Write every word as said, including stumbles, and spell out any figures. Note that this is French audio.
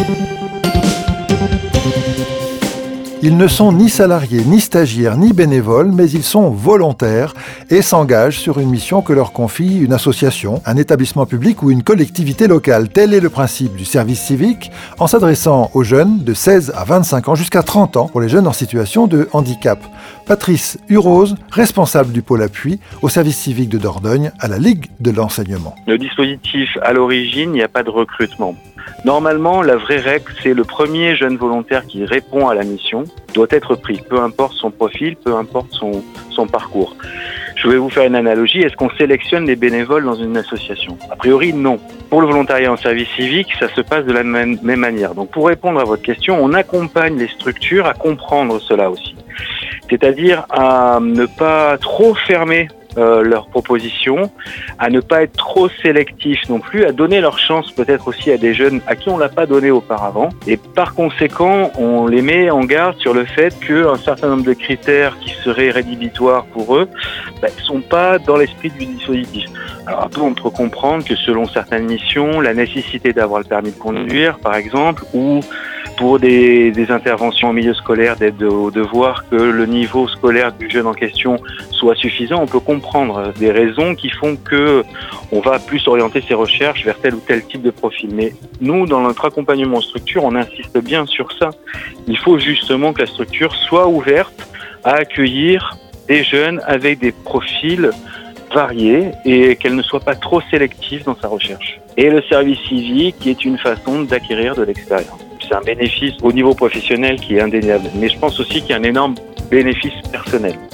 Ils ne sont ni salariés, ni stagiaires, ni bénévoles, mais ils sont volontaires et s'engagent sur une mission que leur confie une association, un établissement public ou une collectivité locale. Tel est le principe du service civique en s'adressant aux jeunes de seize à vingt-cinq ans jusqu'à trente ans pour les jeunes en situation de handicap. Patrice Urose, responsable du pôle appui au service civique de Dordogne à la Ligue de l'enseignement. Le dispositif, à l'origine, il n'y a pas de recrutement. Normalement, la vraie règle, c'est le premier jeune volontaire qui répond à la mission doit être pris, peu importe son profil, peu importe son, son parcours. Je vais vous faire une analogie. Est-ce qu'on sélectionne les bénévoles dans une association ? A priori, non. Pour le volontariat en service civique, ça se passe de la même, même manière. Donc, pour répondre à votre question, on accompagne les structures à comprendre cela aussi. C'est-à-dire à ne pas trop fermer Euh, leurs propositions, à ne pas être trop sélectif non plus, à donner leur chance peut-être aussi à des jeunes à qui on l'a pas donné auparavant. Et par conséquent, on les met en garde sur le fait qu'un certain nombre de critères qui seraient rédhibitoires pour eux ne bah, sont pas dans l'esprit du dispositif. Alors après, on peut comprendre que selon certaines missions, la nécessité d'avoir le permis de conduire, par exemple, ou pour des, des interventions en milieu scolaire, d'être de, de voir que le niveau scolaire du jeune en question soit suffisant, on peut comprendre des raisons qui font que on va plus orienter ses recherches vers tel ou tel type de profil. Mais nous, dans notre accompagnement en structure, on insiste bien sur ça. Il faut justement que la structure soit ouverte à accueillir des jeunes avec des profils variés et qu'elle ne soit pas trop sélective dans sa recherche. Et le service civique est une façon d'acquérir de l'expérience. C'est un bénéfice au niveau professionnel qui est indéniable. Mais je pense aussi qu'il y a un énorme bénéfice personnel.